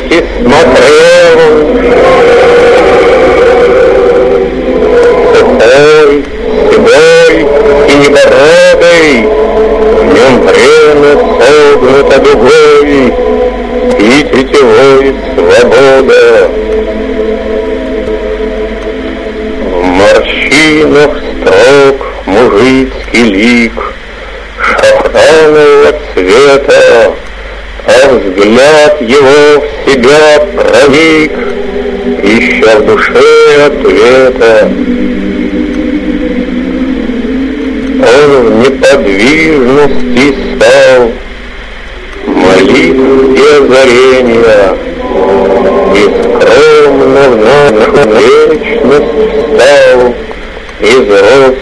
и смотрел. Сухой, седой и небородый, в нем время согнуто дугой, и тетевой свобода. В морщинах строг мужицкий лик шафранового цвета, а взгляд его в себя проник, ища в душе ответа. Он в неподвижности стал, молитв и озарения, и скромно в нашу вечность встал, из роз